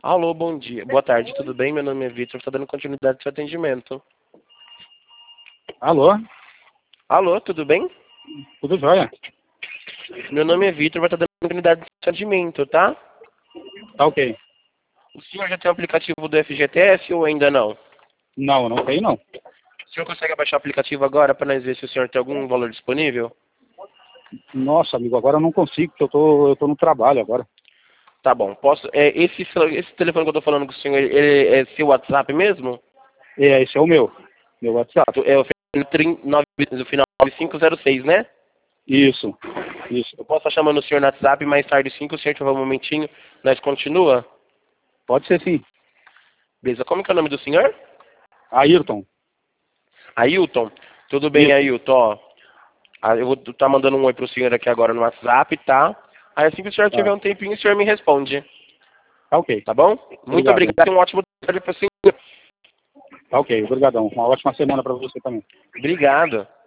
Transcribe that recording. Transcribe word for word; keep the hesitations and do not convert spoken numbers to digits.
Alô, bom dia. Boa tarde, tudo bem? Meu nome é Vitor, estou dando continuidade ao seu atendimento. Alô? Alô, tudo bem? Tudo jóia? Meu nome é Vitor, vai estar dando continuidade ao seu atendimento, tá? Tá ok. O senhor já tem o aplicativo do F G T S ou ainda não? Não, não tem não. O senhor consegue baixar o aplicativo agora para nós ver se o senhor tem algum valor disponível? Nossa, amigo, agora eu não consigo, porque eu tô, eu tô no trabalho agora. Tá bom. Posso, é, esse, esse telefone que eu tô falando com o senhor, ele é seu WhatsApp mesmo? É, esse é o meu. Meu WhatsApp. É o no final nove cinco zero seis, né? Isso. Isso. Eu posso estar chamando o senhor no WhatsApp mais tarde, sim, que o senhor tiver um momentinho, nós continua? Pode ser sim. Beleza. Como que é o nome do senhor? Ayrton. Ailton. Tudo bem, Isso. Ailton? Ó, ah, eu vou estar tá mandando um oi pro senhor aqui agora no WhatsApp, tá? Aí assim que o senhor tiver Tá. um tempinho, o senhor me responde. Tá ok. Tá bom? Muito Obrigado. obrigado e um ótimo trabalho para o senhor. Tá ok. Obrigadão. Uma ótima semana para você também. Obrigado.